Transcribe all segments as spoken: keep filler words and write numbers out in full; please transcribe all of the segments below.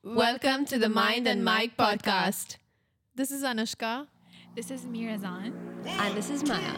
Welcome to the Mind and Mike podcast. This is Anushka. This is Mirazan. And this is Maya.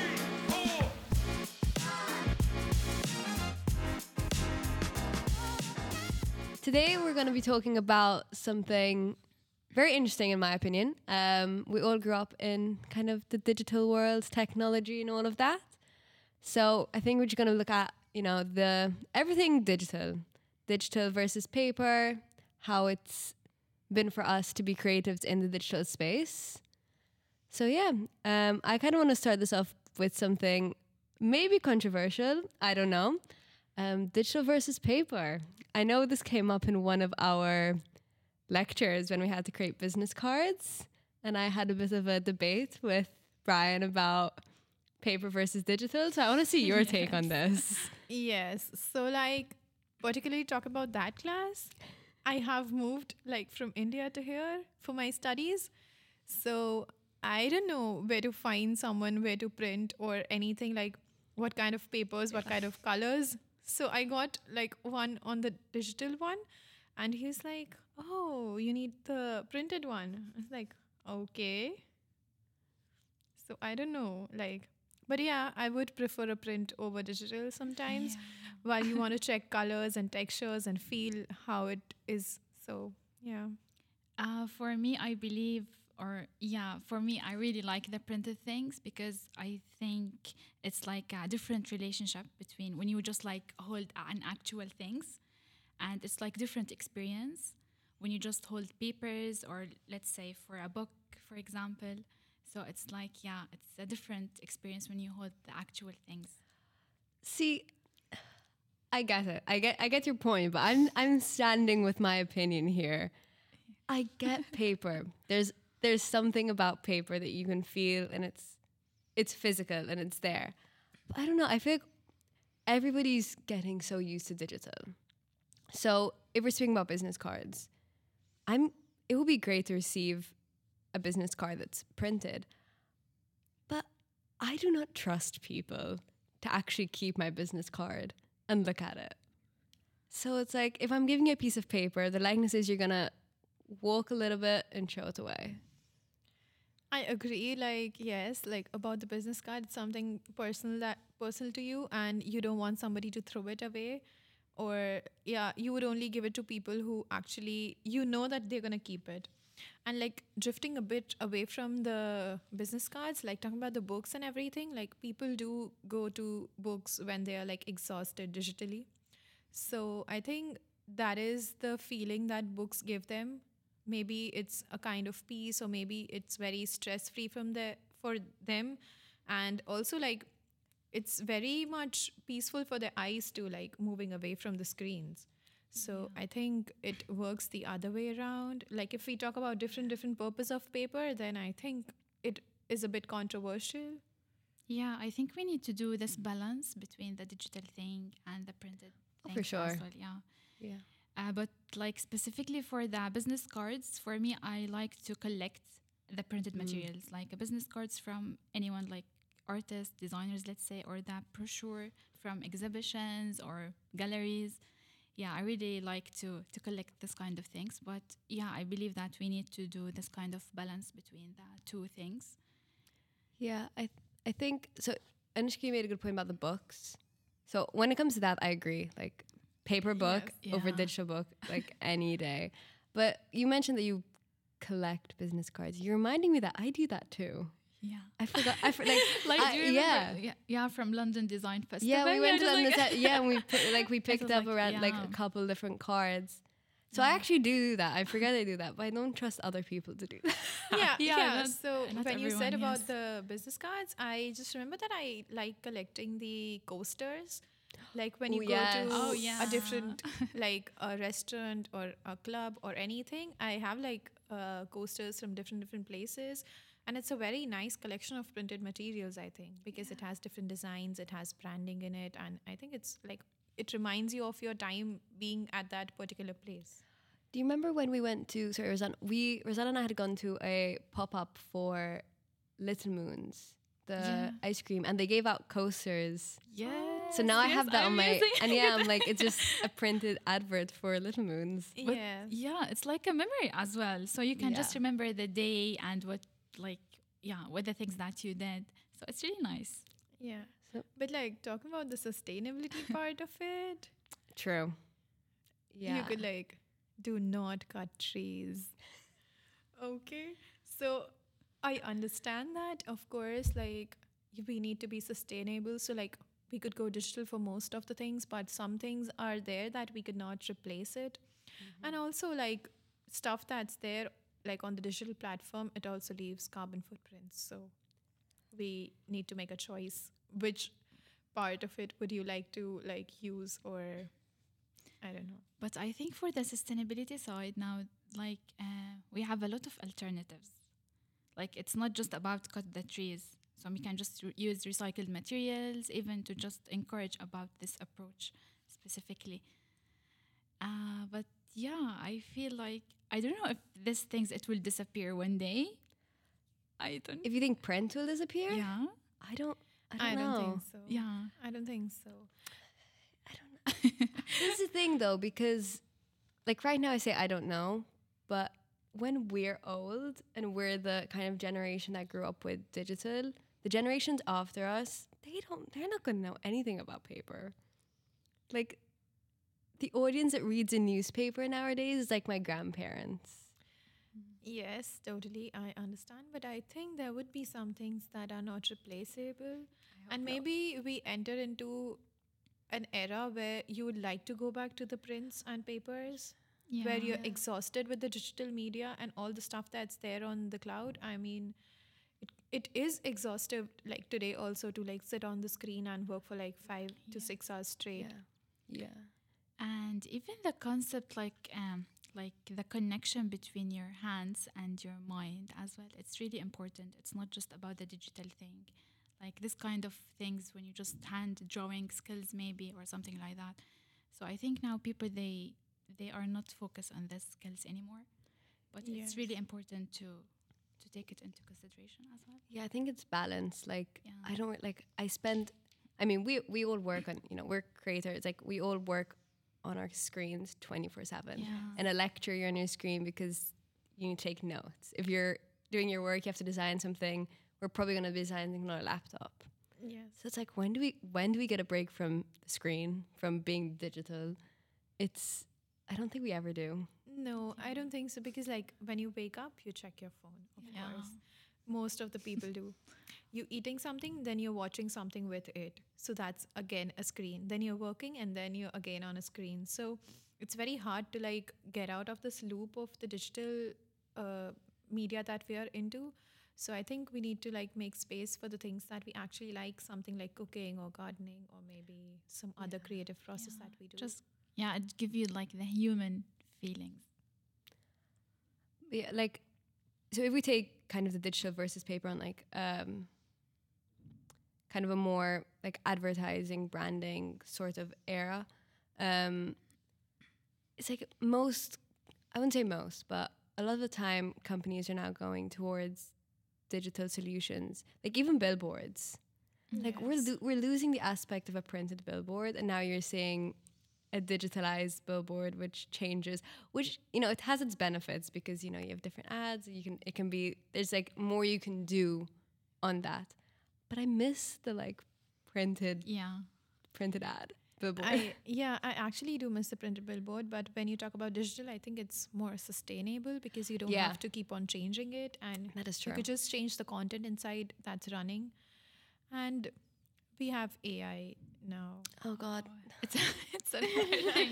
Today we're going to be talking about something very interesting in my opinion. Um, we all grew up in kind of the digital world, technology and all of that. So I think we're just going to look at, you know, the everything digital. Digital versus paper, how it's been for us to be creatives in the digital space. So yeah, um, I kind of want to start this off with something maybe controversial. I don't know. Um, digital versus paper. I know this came up in one of our lectures when we had to create business cards. And I had a bit of a debate with Brian about paper versus digital. So I want to see your yes. take on this. Yes. So like, particularly talk about that class. I have moved like from India to here for my studies. So I don't know where to find someone, where to print or anything, like what kind of papers, what kind of colors. So I got like one on the digital one and he's like, oh, you need the printed one. I was like, okay. So I don't know, like, but yeah, I would prefer a print over digital sometimes yeah. while you want to check colors and textures and feel how it is. So, yeah. Uh, for me, I believe, or yeah, for me, I really like the printed things because I think it's like a different relationship between when you just like hold an actual things and it's like different experience when you just hold papers or let's say for a book, for example. So it's like, yeah, it's a different experience when you hold the actual things. See, I get it. I get I get your point, but I'm I'm standing with my opinion here. I get paper. There's there's something about paper that you can feel and it's it's physical and it's there. But I don't know, I feel like everybody's getting so used to digital. So if we're speaking about business cards, I'm it would be great to receive a business card that's printed, but I do not trust people to actually keep my business card and look at it. So it's like, if I'm giving you a piece of paper, the likeness is you're gonna walk a little bit and show it away. I agree, like, yes, like about the business card, it's something personal that personal to you and you don't want somebody to throw it away. Or yeah, you would only give it to people who actually, you know that they're gonna keep it. And like drifting a bit away from the business cards, like talking about the books and everything, like people do go to books when they are like exhausted digitally. So I think that is the feeling that books give them. Maybe it's a kind of peace or maybe it's very stress-free from the for them. And also like it's very much peaceful for their eyes too, like moving away from the screens. So yeah. I think it works the other way around. Like if we talk about different different purpose of paper, then I think it is a bit controversial. Yeah, I think we need to do this balance between the digital thing and the printed thing. Oh, for sure. Well. Yeah. Yeah. Uh, but like specifically for the business cards, for me, I like to collect the printed mm. materials, like business cards from anyone, like artists, designers, let's say, or the brochure from exhibitions or galleries. Yeah, I really like to to collect this kind of things. But yeah, I believe that we need to do this kind of balance between the two things. Yeah, I th- I think, so Anushka made a good point about the books. So when it comes to that, I agree. Like paper book yes, yeah. over digital book, like any day. But you mentioned that you collect business cards. You're reminding me that I do that too. Yeah, I forgot. I for, like, like I, do you yeah, yeah, yeah, from London Design Festival. Yeah, we went yeah, to London. like yeah, and we put, like we picked up like, around yeah. like a couple different cards. So yeah. I actually do that. I forget I do that, but I don't trust other people to do that. Yeah, yeah. yeah So not when you said everyone, about yes. the business cards, I just remember that I like collecting the coasters. Like when you Ooh, go yes. to Oh, yeah. a different, like a restaurant or a club or anything, I have like uh, coasters from different different places, and it's a very nice collection of printed materials. I think because yeah. it has different designs, it has branding in it, and I think it's like it reminds you of your time being at that particular place. Do you remember when we went to? Sorry, Rosanna. We Rosanna and I had gone to a pop up for Little Moons, the Yeah. ice cream, and they gave out coasters. Yeah. So now I yes, have that I'm on my, using and yeah, I'm like, it's just a printed advert for Little Moons. But Yes. yeah, it's like a memory as well. So you can just Yeah. remember the day and what, like, yeah, what the things that you did. So it's really nice. Yeah. So- But like talking about the sustainability part of it, True. Yeah. you could like do not cut trees. Okay. So I understand that, of course, like y- we need to be sustainable. So like we could go digital for most of the things, but some things are there that we could not replace it. And also like stuff that's there like on the digital platform, it also leaves carbon footprints. So we need to make a choice. Which part of it would you like to like use, or I don't know. But I think for the sustainability side now, like uh, we have a lot of alternatives. Like it's not just about cut the trees. So we can just re- use recycled materials, even to just encourage about this approach specifically. Uh, but yeah, I feel like I don't know if these things it will disappear one day. I don't. If you think print will disappear, Yeah, I don't. I don't I know. don't think so. yeah. I don't think so. This is the thing though, because like right now I say I don't know, but when we're old and we're the kind of generation that grew up with digital, the generations after us, they don't they're not gonna know anything about paper. Like the audience that reads a newspaper nowadays is like my grandparents. Yes, totally. I understand. But I think there would be some things that are not replaceable. And maybe we enter into an era where you would like to go back to the prints and papers, Yeah. where you're exhausted with the digital media and all the stuff that's there on the cloud. I mean, it, it is exhaustive, like today, also to like sit on the screen and work for like five to six hours straight. Yeah. Yeah. And even the concept like um like the connection between your hands and your mind as well, it's really important. It's not just about the digital thing, like this kind of things when you just hand drawing skills maybe or something like that. So I think now people they they are not focused on these skills anymore, but it's really Yes. important to to take it into consideration as well. Yeah, I think it's balance. Like Yeah. I don't like I spend I mean we we all work on, you know, we're creators. Like we all work on our screens twenty-four seven. Yeah. And a lecture you're on your screen because you need to take notes. If you're doing your work, you have to design something. We're probably going to be designing something on a laptop. Yes. So it's like when do we when do we get a break from the screen, from being digital? It's I don't think we ever do. No, I don't think so, because like when you wake up, you check your phone, of Yeah. course. Most of the people do. You eating something, then you're watching something with it. So that's again a screen. Then you're working and then you're again on a screen. So it's very hard to like get out of this loop of the digital uh, media that we are into. So I think we need to like make space for the things that we actually like, something like cooking or gardening or maybe some other creative process Yeah. that we do. Just yeah, it give you like the human feelings. Yeah, like so if we take kind of the digital versus paper on like um kind of a more like advertising branding sort of era, um it's like most I wouldn't say most, but a lot of the time companies are now going towards digital solutions, like even billboards. Like we're Yes. lo- we're losing the aspect of a printed billboard, and now you're seeing a digitalized billboard, which changes, which you know it has its benefits because you know you have different ads. You can it can be there's like more you can do on that, but I miss the like printed Yeah. printed ad billboard. I yeah, I actually do miss the printed billboard, but when you talk about digital, I think it's more sustainable because you don't Yeah. have to keep on changing it, and That is you true. could just change the content inside that's running. And we have A I now. Oh God, It's it's another thing.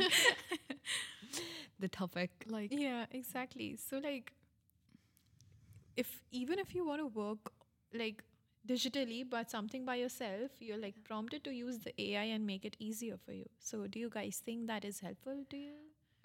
the topic. Like Yeah, exactly. So like, if even if you want to work like digitally but something by yourself, you're like prompted to use the A I and make it easier for you. So do you guys think that is helpful to you?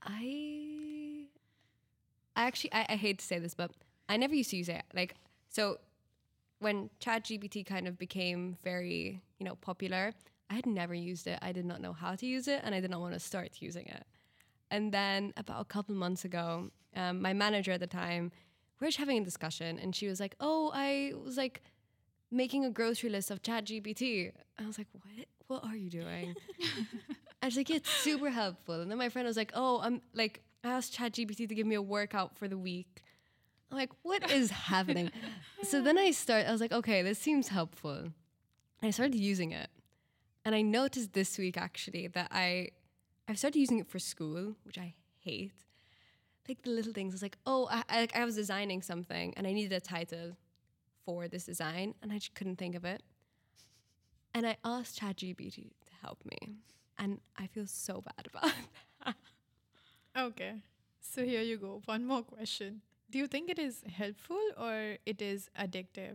I I actually I, I hate to say this, but I never used to use it. Like so when ChatGPT kind of became very, you know, popular, I had never used it. I did not know how to use it and I did not want to start using it. And then about a couple months ago, um, my manager at the time, we were just having a discussion and she was like, oh, I was like making a grocery list of ChatGPT. I was like, what? what are you doing? I was like, yeah, it's super helpful. And then my friend was like, oh, I'm like, I asked ChatGPT to give me a workout for the week. I'm like, what is happening? So then I start, I was like, okay, this seems helpful. And I started using it. And I noticed this week actually that I, I've started using it for school, which I hate. Like the little things. It's like, oh, I, I, like I was designing something and I needed a title for this design and I just couldn't think of it. And I asked ChatGPT to help me. And I feel so bad about that. Okay. So here you go. One more question. Do you think it is helpful or it is addictive?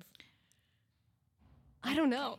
I don't know.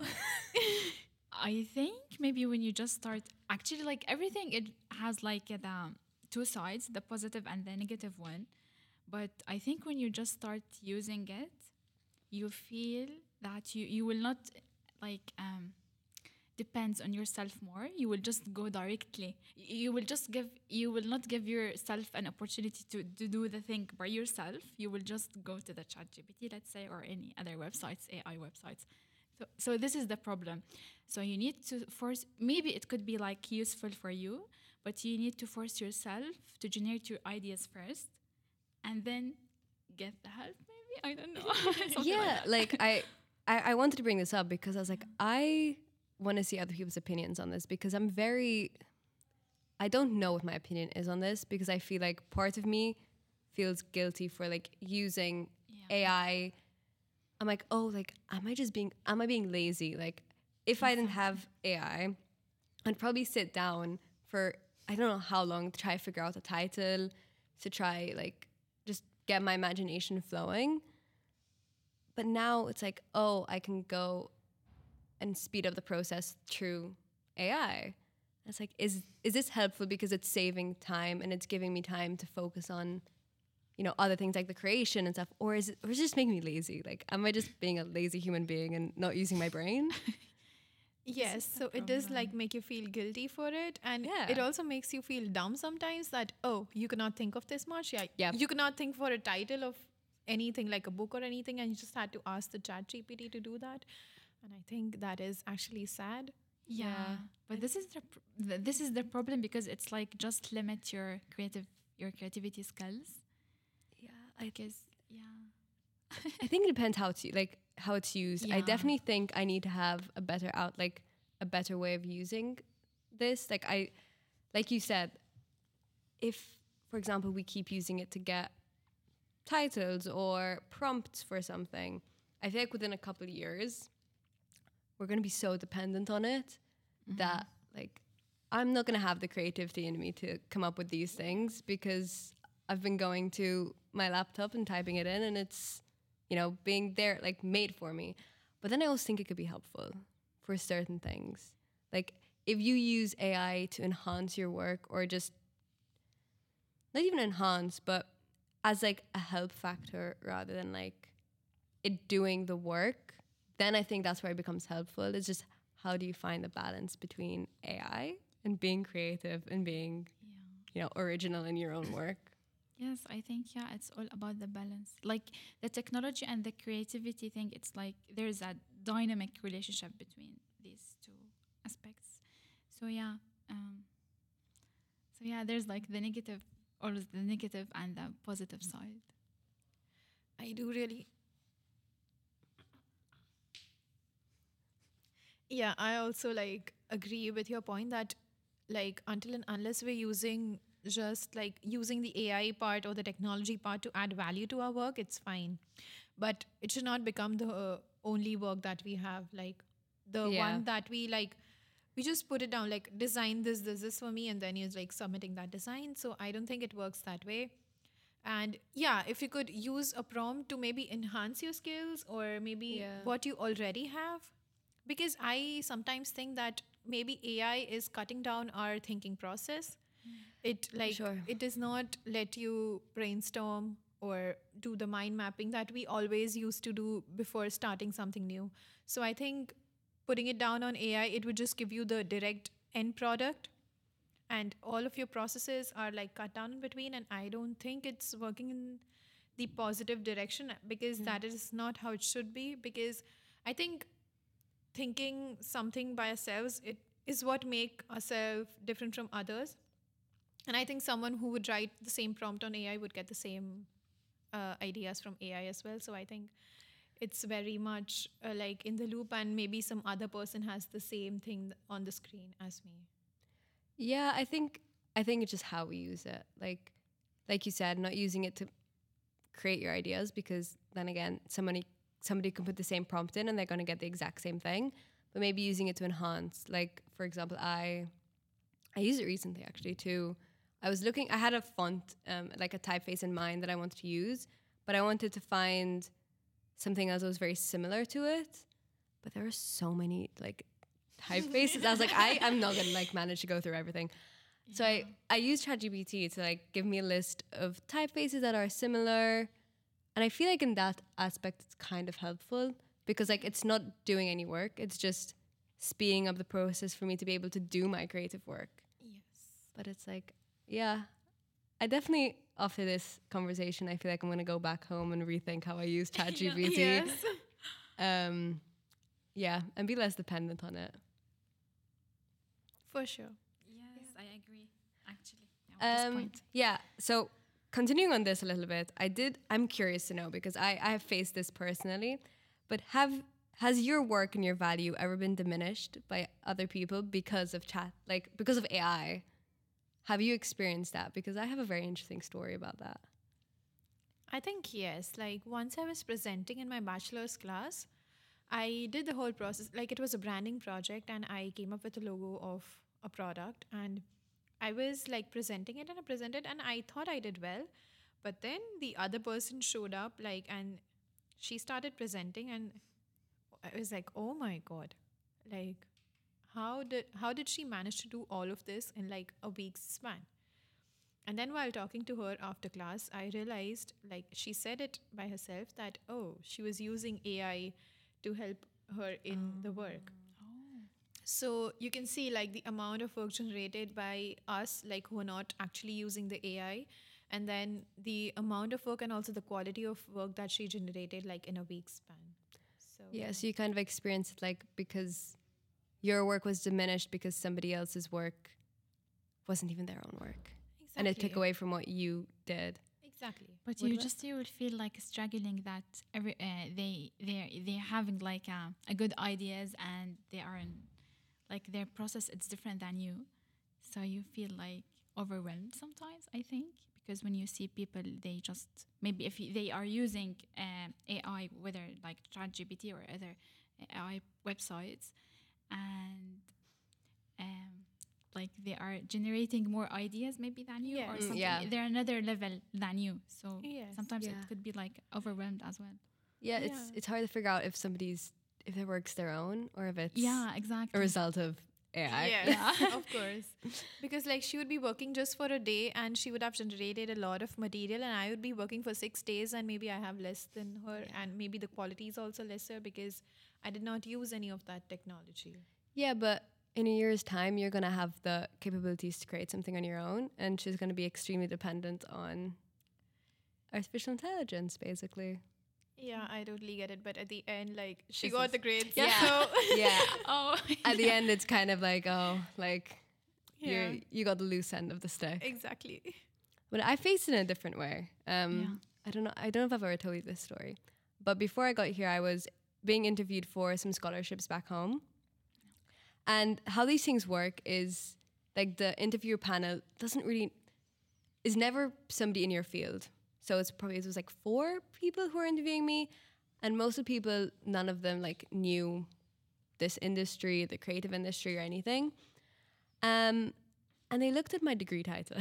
I think maybe when you just start, actually, like everything, it has like uh, the two sides, the positive and the negative one. But I think when you just start using it, you feel that you, you will not like um, depends on yourself more. You will just go directly. Y- You will just give, you will not give yourself an opportunity to, to do the thing by yourself. You will just go to the chat G P T, let's say, or any other websites, A I websites. So, so this is the problem. So you need to force, maybe it could be like useful for you, but you need to force yourself to generate your ideas first and then get the help, maybe? I don't know. Something Yeah, like that. like I, I, I wanted to bring this up because I was like, I want to see other people's opinions on this because I'm very, I don't know what my opinion is on this because I feel like part of me feels guilty for like using Yeah. A I. I'm like, oh, like, am I just being, am I being lazy? Like, if I didn't have A I, I'd probably sit down for, I don't know how long to try to figure out a title, to try, like, just get my imagination flowing. But now it's like, oh, I can go and speed up the process through A I. It's like, is is this helpful because it's saving time and it's giving me time to focus on, you know, other things like the creation and stuff, or is it, or is it just making me lazy? Like, am I just being a lazy human being and not using my brain? Yes, is the so it does like problem. make you feel guilty for it, and Yeah. it also makes you feel dumb sometimes that, oh, you cannot think of this much. Yeah, Yep. you cannot think for a title of anything like a book or anything, and you just had to ask the chat G P T to do that. And I think that is actually sad. Yeah, Yeah. but this is the pr- th- this is the problem because it's like just limit your creative your creativity skills. Yeah, I Because yeah, I think it depends how it's u- like how it's used. I Yeah. definitely think I need to have a better out like a better way of using this. Like I, like you said, if for example we keep using it to get titles or prompts for something, I feel like within a couple of years we're gonna be so dependent on it that like I'm not gonna have the creativity in me to come up with these things because I've been going to my laptop and typing it in and it's, you know, being there like made for me. But then I also think it could be helpful for certain things. Like if you use A I to enhance your work or just not even enhance, but as like a help factor rather than like it doing the work, then I think that's where it becomes helpful. It's just how do you find the balance between A I and being creative and being, yeah. you know, original in your own work. Yes, I think yeah, it's all about the balance. Like the technology and the creativity thing, it's like there's a dynamic relationship between these two aspects. So yeah, um, so yeah, there's like the negative, always the negative and the positive side. I do really. Yeah, I also like agree with your point that like until and unless we're using just like using the A I part or the technology part to add value to our work, it's fine. But it should not become the uh, only work that we have. Like the Yeah. one that we like, we just put it down like design this, this, this for me, and then you're like submitting that design. So I don't think it works that way. And yeah, if you could use a prompt to maybe enhance your skills or maybe Yeah. what you already have, because I sometimes think that maybe A I is cutting down our thinking process. It like Sure. it does not let you brainstorm or do the mind mapping that we always used to do before starting something new. So I think putting it down on A I, it would just give you the direct end product, and all of your processes are like cut down in between. And I don't think it's working in the positive direction because that is not how it should be. Because I think thinking something by ourselves, it is what make ourselves different from others. And I think someone who would write the same prompt on A I would get the same uh, ideas from A I as well. So I think it's very much uh, like in the loop, and maybe some other person has the same thing on the screen as me. Yeah, I think I think it's just how we use it. Like like you said, not using it to create your ideas, because then again, somebody somebody can put the same prompt in and they're going to get the exact same thing, but maybe using it to enhance. Like, for example, I I used it recently actually to I was looking I had a font, um, like a typeface in mind that I wanted to use, but I wanted to find something else that was very similar to it, but there were so many like typefaces. I was like, I I'm not gonna like manage to go through everything. Yeah. So I I used ChatGPT to like give me a list of typefaces that are similar, and I feel like in that aspect it's kind of helpful, because like it's not doing any work. It's just speeding up the process for me to be able to do my creative work. Yes. But it's like, yeah, I definitely, after this conversation, I feel like I'm going to go back home and rethink how I use ChatGPT. Yes. Um, yeah, and be less dependent on it. For sure. Yes, I agree. Actually, yeah, at this Um, point. yeah, so continuing on this a little bit, I did, I'm curious to know, because I, I have faced this personally, but have has your work and your value ever been diminished by other people because of chat, like because of A I? Have you experienced that? Because I have a very interesting story about that. I think yes. Like once I was presenting in my bachelor's class, I did the whole process. Like it was a branding project, and I came up with a logo of a product, and I was like presenting it, and I presented, and I thought I did well. But then the other person showed up, like, and she started presenting, and I was like, oh my God, like, how did how did she manage to do all of this in like a week's span? And then while talking to her after class, I realized, like, she said it by herself that, oh, she was using A I to help her in the work. So you can see like the amount of work generated by us, like who are not actually using the A I, and then the amount of work and also the quality of work that she generated like in a week's span. So Yeah, so you kind of experienced it like because your work was diminished because somebody else's work wasn't even their own work. exactly. And it took away from what you did. Exactly. But What you about- just you will feel like struggling that every uh, they they they're having like a, a good ideas, and they are in like their process it's different than you, so you feel like overwhelmed sometimes. I think because when you see people, they just maybe if y- they are using um, A I, whether like ChatGPT or other A I websites, and um, like they are generating more ideas maybe than you, or Yes. something. Yeah. They're another level than you, so Yes. sometimes Yeah. it could be like overwhelmed as well. Yeah, it's Yeah. it's hard to figure out if somebody's if their work's their own or if it's Yeah, a exactly. result of A I. Yes, Yeah. of course. Because like she would be working just for a day, and she would have generated a lot of material, and I would be working for six days and maybe I have less than her, Yeah. and maybe the quality is also lesser because I did not use any of that technology. Yeah, but in a year's time, you're going to have the capabilities to create something on your own, and she's going to be extremely dependent on artificial intelligence, basically. Yeah, I totally get it. But at the end, like she This got is- the grades. Yeah. So Yeah. Oh, At the end, it's kind of like, oh, like yeah, you you got the loose end of the stick. exactly. But I faced it in a different way. Um, Yeah. I don't know. I don't know if I've ever told you this story. But before I got here, I was being interviewed for some scholarships back home. And how these things work is like the interviewer panel doesn't really is never somebody in your field. So it's probably it was like four people who were interviewing me, and most of the people, none of them like knew this industry, the creative industry, or anything. Um, and they looked at my degree title.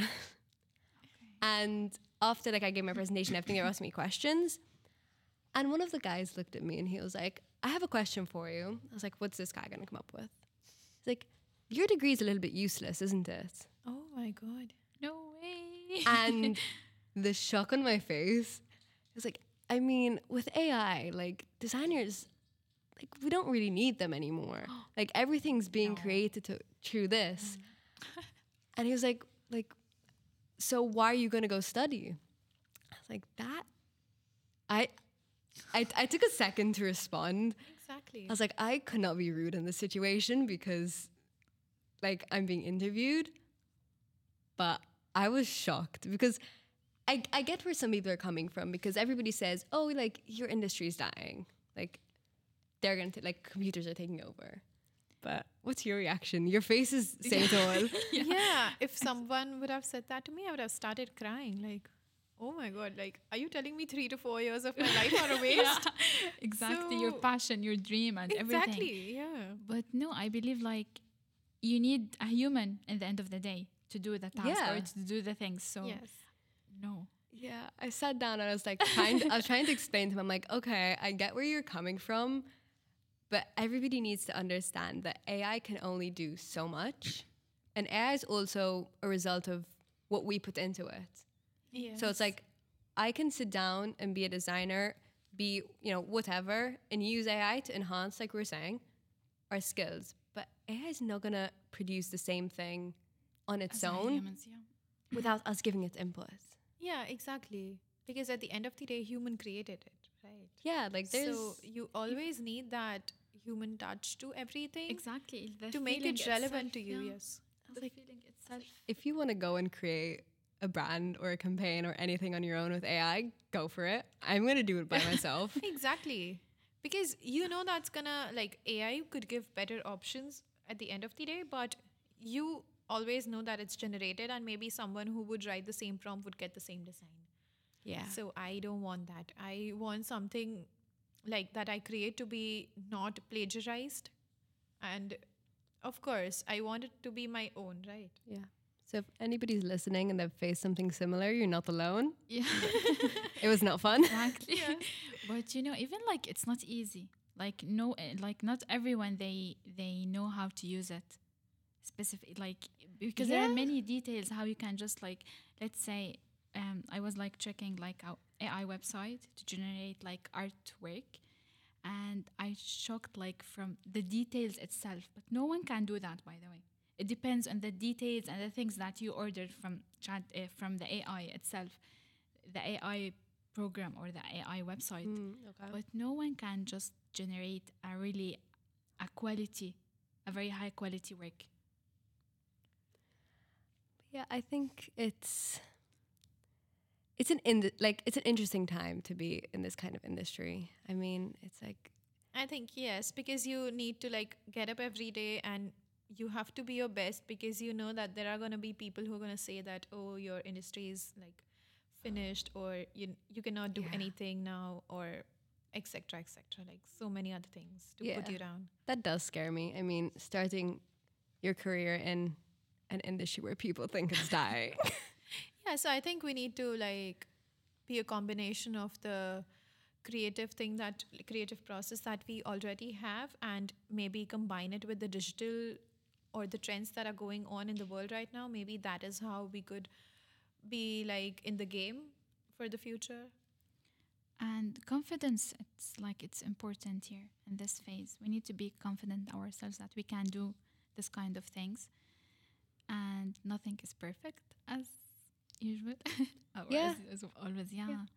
And after like I gave my presentation, everything, they were asking me questions. And one of the guys looked at me and he was like, I have a question for you. I was like, what's this guy gonna come up with? He's like, your degree is a little bit useless, isn't it? Oh my God. no way. And the shock on my face, I was like, I mean, with A I, like designers, like we don't really need them anymore. Like everything's being No. created to, through this. And he was like, like, so why are you gonna go study? I was like, that. I, I, I took a second to respond. Exactly. I was like, I could not be rude in this situation because like I'm being interviewed, but I was shocked because I, I get where some people are coming from because everybody says, oh, like your industry is dying. Like they're going to, like computers are taking over. But what's your reaction? Your face is saying it all. yeah. yeah. If someone would have said that to me, I would have started crying. Like, oh my God, like, are you telling me three to four years of my life are a waste? Yeah, exactly. Your So- passion, your dream, and everything. Exactly, yeah. But no, I believe like you need a human in the end of the day to do the task Yeah. or to do the things. So Yes. no. Yeah, I sat down and I was like trying to, I was trying to explain to him, I'm like, okay, I get where you're coming from, but everybody needs to understand that A I can only do so much. And A I is also a result of what we put into it. Yes. So it's like I can sit down and be a designer, be, you know, whatever, and use A I to enhance, like we were saying, our skills. But A I is not gonna produce the same thing on its As a own humans, yeah. without us giving it input. Yeah, exactly. Because at the end of the day, human created it, right? Yeah, like there's So you always need that human touch to everything Exactly. The to make feeling it relevant itself, to you, yeah. yes. The like- feeling itself. if you want to go and create a brand or a campaign or anything on your own with A I, go for it. I'm going to do it by myself. Exactly. Because you know that's gonna, like, A I could give better options at the end of the day, but you always know that it's generated and maybe someone who would write the same prompt would get the same design. Yeah. So I don't want that. I want something like that I create to be not plagiarized. And of course, I want it to be my own, right? Yeah. So if anybody's listening and they've faced something similar, you're not alone. Yeah. It was not fun. Exactly. But you know, even like it's not easy. Like no, eh, like not everyone they they know how to use it. Specific, like because there are Yeah. many details how you can just like let's say um I was like checking like our A I website to generate like artwork, and I shocked like from the details itself. But no one can do that, by the way. It depends on the details and the things that you ordered from chat uh, from the A I itself, the A I program or the A I website. Mm, okay. But no one can just generate a really a quality, a very high quality work. Yeah, I think it's it's an in like it's an interesting time to be in this kind of industry. I mean, it's like I think yes, because you need to like get up every day and you have to be your best, because you know that there are going to be people who are going to say that, oh, your industry is like finished, or you you cannot do Yeah. anything now, or et cetera et cetera. Like so many other things to put Yeah. you down. that does scare me. I mean, starting your career in an industry where people think it's dying. Yeah, so I think we need to like be a combination of the creative thing that creative process that we already have, and maybe combine it with the digital or the trends that are going on in the world right now. Maybe that is how we could be like in the game for the future. And confidence, it's like it's important here in this phase. We need to be confident ourselves that we can do this kind of things. And nothing is perfect as usual. Or Yeah. as, as always, yeah. Yeah.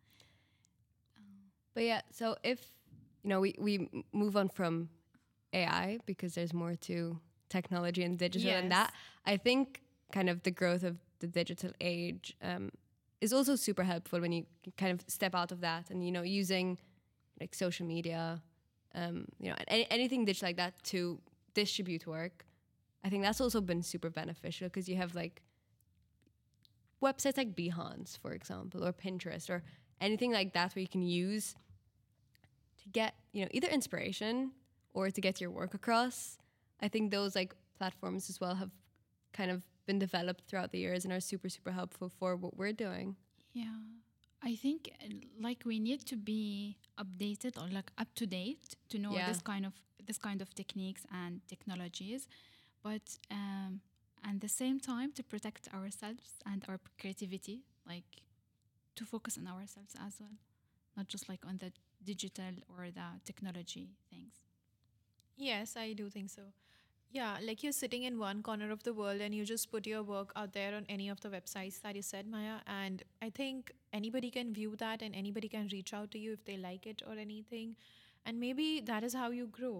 But yeah, so if you know we we m- move on from A I because there's more to technology and digital and that, I think kind of the growth of the digital age um, is also super helpful when you kind of step out of that and you know using like social media, um, you know, and any, anything digital like that to distribute work. I think that's also been super beneficial because you have like websites like Behance, for example, or Pinterest, or anything like that where you can use to get, you know, either inspiration or to get your work across. I think those like platforms as well have kind of been developed throughout the years and are super, super helpful for what we're doing. Yeah. I think uh, like we need to be updated or like up to date to know Yeah. this kind of this kind of techniques and technologies, but um, at the same time to protect ourselves and our creativity, like to focus on ourselves as well, not just like on the digital or the technology things. Yes, I do think so. Yeah, like you're sitting in one corner of the world and you just put your work out there on any of the websites that you said, Maya. And I think anybody can view that and anybody can reach out to you if they like it or anything. And maybe that is how you grow.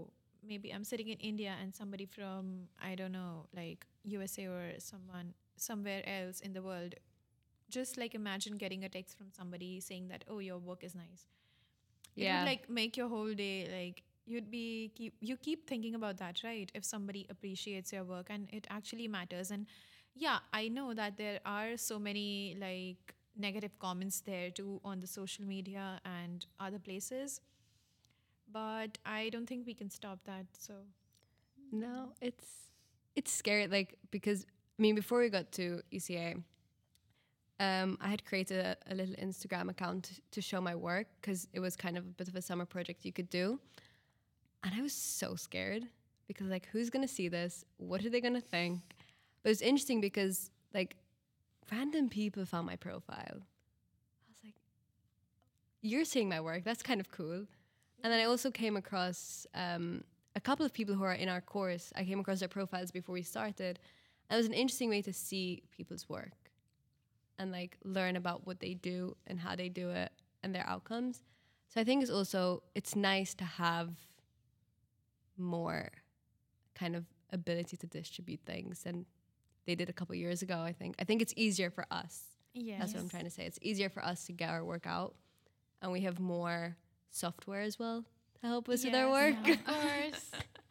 maybe I'm sitting in India and somebody from, I don't know, like U S A or someone somewhere else in the world, just like imagine getting a text from somebody saying that, oh, your work is nice. It Yeah. would like make your whole day, like you'd be keep you keep thinking about that, right? If somebody appreciates your work, and it actually matters. And yeah, I know that there are so many like negative comments there too on the social media and other places, but I don't think we can stop that. So No, it's it's scary. Like because I mean, before we got to E C A, um, I had created a, a little Instagram account to, to show my work because it was kind of a bit of a summer project you could do, and I was so scared because like, who's gonna see this? What are they gonna think? But it's interesting because like, random people found my profile. I was like, you're seeing my work. That's kind of cool. And then I also came across um, a couple of people who are in our course. I came across their profiles before we started. And it was an interesting way to see people's work and like learn about what they do and how they do it and their outcomes. So I think it's also, it's nice to have more kind of ability to distribute things than they did a couple years ago, I think. I think it's easier for us. yeah, That's what I'm trying to say. It's easier for us to get our work out. And we have more software as well to help us with our work. Yes, of course.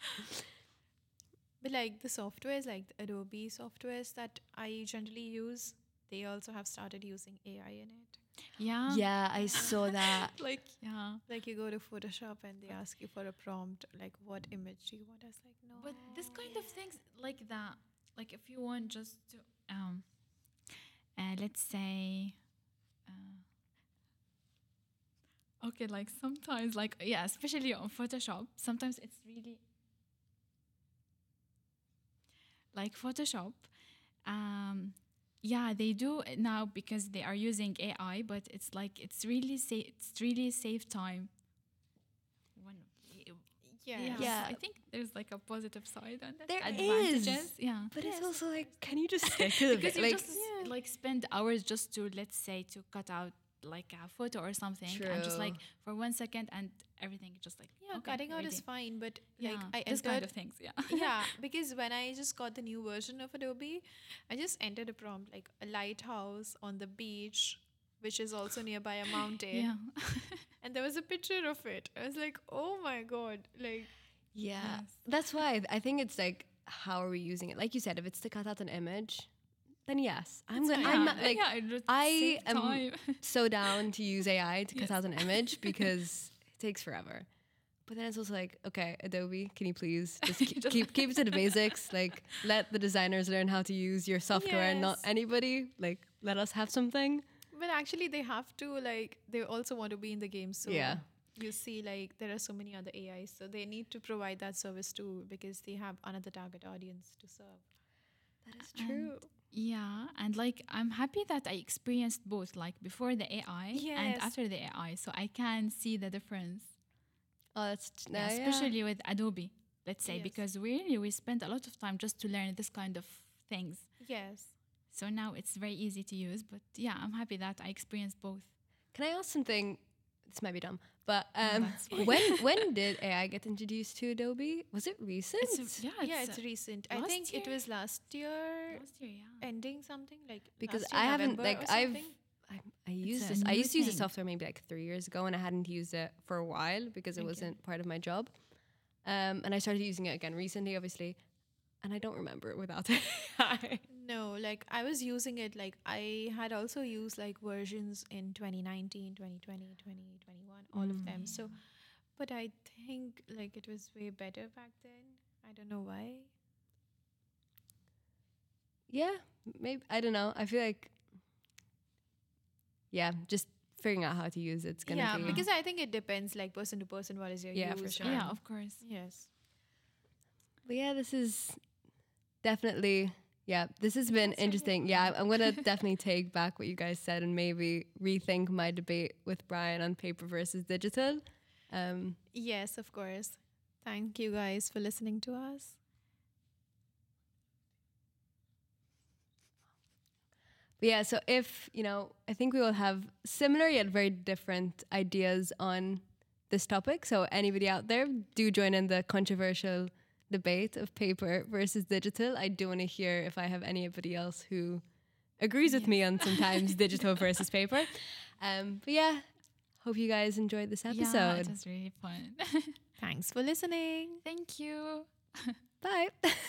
But like the softwares, like the Adobe softwares that I generally use, they also have started using A I in it. Yeah. Yeah, I saw that. Like Yeah. like you go to Photoshop and they ask you for a prompt, like what image do you want? I was like, no. But this kind of things like that, like if you want just to, um, uh, let's say, uh, okay, like sometimes, like yeah, especially on Photoshop, sometimes it's really like Photoshop. Um, yeah, they do it now because they are using A I, but it's like it's really sa- it's really save time. One, yeah. yeah. Yeah. I think there's like a positive side on that. There Advantages, is. yeah. But it's also like, can you just stick to the Because vi- you like, just s- like spend hours just to, let's say, to cut out like a photo or something, and just True. like for one second and everything just like Yeah, okay, cutting out ready. is fine, but Yeah, like I this kind entered of things, yeah. yeah, because when I just got the new version of Adobe, I just entered a prompt like a lighthouse on the beach, which is also nearby a mountain. Yeah. And there was a picture of it. I was like, oh my God. Like, yeah. Yes. That's why I think it's like, how are we using it? Like you said, if it's to cut out an image, then yes, I'm gonna. yeah, I'm not, like, yeah, it would I save am time. so down to use A I to cut Yes. out an image because it takes forever. But then it's also like, okay, Adobe, can you please just keep Just- keep, keep it to the basics? Like, let the designers learn how to use your software and not Yes. anybody. Like, let us have something. but actually, they have to, like, they also want to be in the game. So, Yeah. you see, like, there are so many other A Is. So, they need to provide that service too because they have another target audience to serve. That is true. Yeah, and like I'm happy that I experienced both, like before the A I and Yes. after the A I, so I can see the difference. Oh, that's Yeah, yeah, especially with Adobe, let's say, Yes. because really we spent a lot of time just to learn this kind of things. Yes. So now it's very easy to use. But yeah, I'm happy that I experienced both. Can I ask something? This might be dumb, but No, um, that's fine. when when did A I get introduced to Adobe? Was it recent? It's, yeah, it's, yeah, it's recent. I last think it year? was last year last year, yeah. ending something like Because last year, I haven't November like or I've something. I, I used a this. I new used to use the thing. software maybe like three years ago, and I hadn't used it for a while because it Okay. wasn't part of my job. Um, and I started using it again recently, obviously, and I don't remember it without A I. No, like I was using it like I had also used like versions in twenty nineteen, twenty twenty, twenty twenty-one, all of them. So, but I think like it was way better back then. I don't know why. Yeah, maybe I don't know. I feel like yeah, just figuring out how to use it's gonna Yeah, be because I think it depends like person to person what is your Yeah, use. for sure. Yeah, and- of course. Yes. But yeah, this is definitely, yeah, this has been interesting. Yeah, I'm going to definitely take back what you guys said and maybe rethink my debate with Brian on paper versus digital. Um, Yes, of course. Thank you guys for listening to us. but yeah, so if, you know, I think we all have similar yet very different ideas on this topic. So anybody out there, do join in the controversial debate of paper versus digital. I do want to hear if I have anybody else who agrees with Yes. me on sometimes digital versus paper. Um, but yeah, hope you guys enjoyed this Yeah, episode. it was really fun. Thanks for listening. Thank you. Bye.